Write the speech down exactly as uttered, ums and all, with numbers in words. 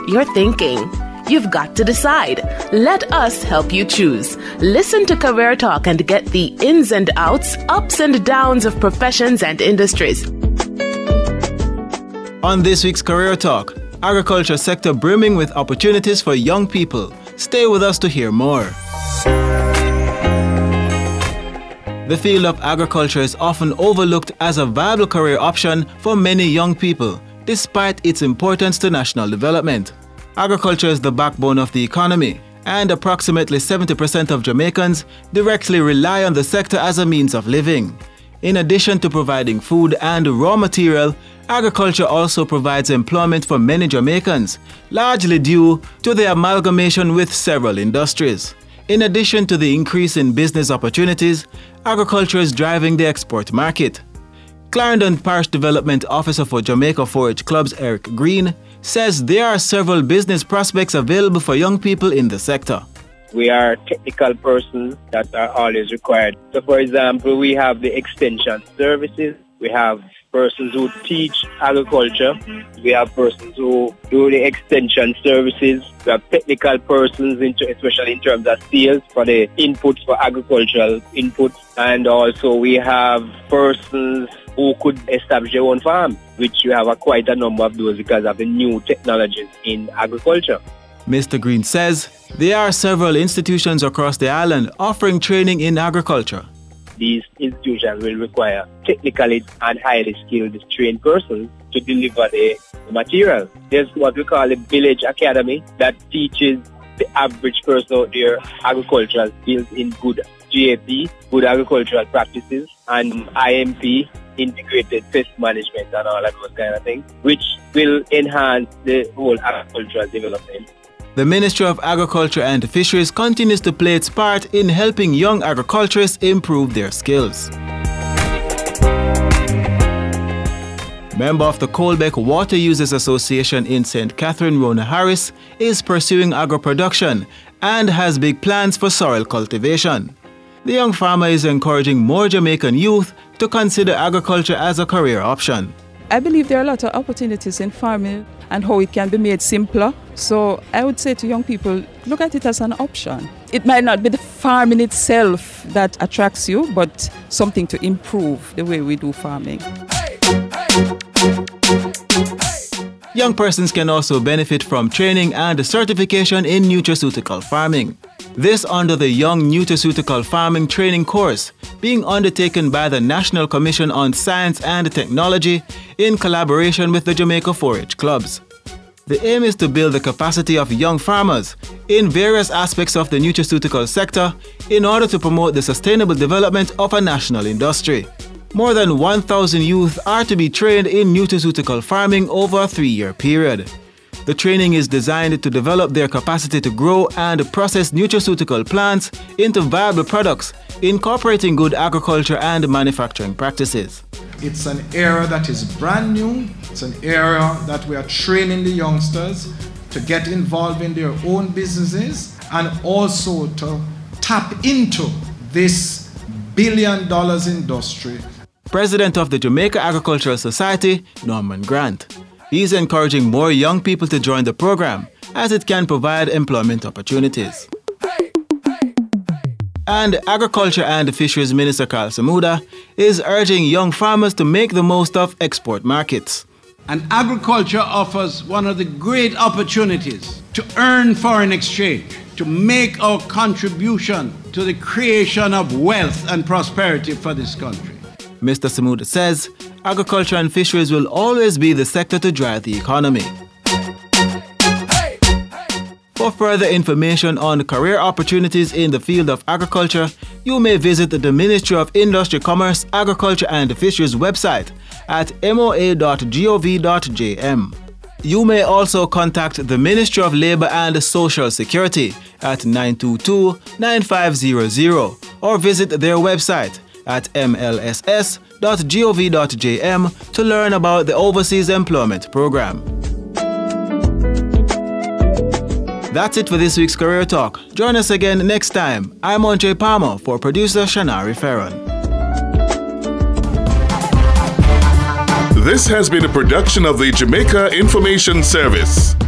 You're thinking, you've got to decide. Let us help you choose. Listen to Career Talk and get the ins and outs, ups and downs of professions and industries. On this week's Career Talk, agriculture sector brimming with opportunities for young people. Stay with us to hear more. The field of agriculture is often overlooked as a viable career option for many young people, despite its importance to national development. Agriculture is the backbone of the economy, and approximately seventy percent of Jamaicans directly rely on the sector as a means of living. In addition to providing food and raw material, agriculture also provides employment for many Jamaicans, largely due to the amalgamation with several industries. In addition to the increase in business opportunities, agriculture is driving the export market. Clarendon Parish Development Officer for Jamaica four H Clubs, Eric Green, says there are several business prospects available for young people in the sector. We are technical persons that are always required. So, for example, we have the extension services. We have persons who teach agriculture. We have persons who do the extension services. We have technical persons, into, especially in terms of sales for the inputs for agricultural inputs. And also we have persons who could establish their own farm, which you have a, quite a number of those because of the new technologies in agriculture. Mister Green says there are several institutions across the island offering training in agriculture. These institutions will require technically and highly skilled trained persons to deliver the material. There's what we call a village academy that teaches the average person out there agricultural skills in good G A P, good agricultural practices, and I M P, integrated pest management and all of those kind of things, which will enhance the whole agricultural development. The Ministry of Agriculture and Fisheries continues to play its part in helping young agriculturists improve their skills. Member of the Colbeck Water Users Association in Saint Catherine, Rona Harris, is pursuing agro-production and has big plans for soil cultivation. The young farmer is encouraging more Jamaican youth to consider agriculture as a career option. I believe there are a lot of opportunities in farming and how it can be made simpler. So I would say to young people, look at it as an option. It might not be the farming itself that attracts you, but something to improve the way we do farming. Hey, hey, hey, hey. Young persons can also benefit from training and certification in nutraceutical farming. This under the Young Nutraceutical Farming Training Course being undertaken by the National Commission on Science and Technology in collaboration with the Jamaica four H Clubs. The aim is to build the capacity of young farmers in various aspects of the nutraceutical sector in order to promote the sustainable development of a national industry. More than one thousand youth are to be trained in nutraceutical farming over a three-year period. The training is designed to develop their capacity to grow and process nutraceutical plants into viable products, incorporating good agriculture and manufacturing practices. It's an area that is brand new. It's an area that we are training the youngsters to get involved in their own businesses and also to tap into this billion dollars industry. President of the Jamaica Agricultural Society, Norman Grant. He is encouraging more young people to join the program as it can provide employment opportunities. Hey, hey, hey. And Agriculture and Fisheries Minister Carl Samuda is urging young farmers to make the most of export markets. And agriculture offers one of the great opportunities to earn foreign exchange, to make our contribution to the creation of wealth and prosperity for this country. Mister Samuda says agriculture and fisheries will always be the sector to drive the economy. For further information on career opportunities in the field of agriculture, you may visit the Ministry of Industry, Commerce, Agriculture and Fisheries website at m o a dot gov dot j m. You may also contact the Ministry of Labour and Social Security at nine two two, nine five zero zero or visit their website at m l s s dot gov dot j m to learn about the Overseas Employment Program. That's it for this week's Career Talk. Join us again next time. I'm Andre Palmer for producer Shanari Ferron. This has been a production of the Jamaica Information Service.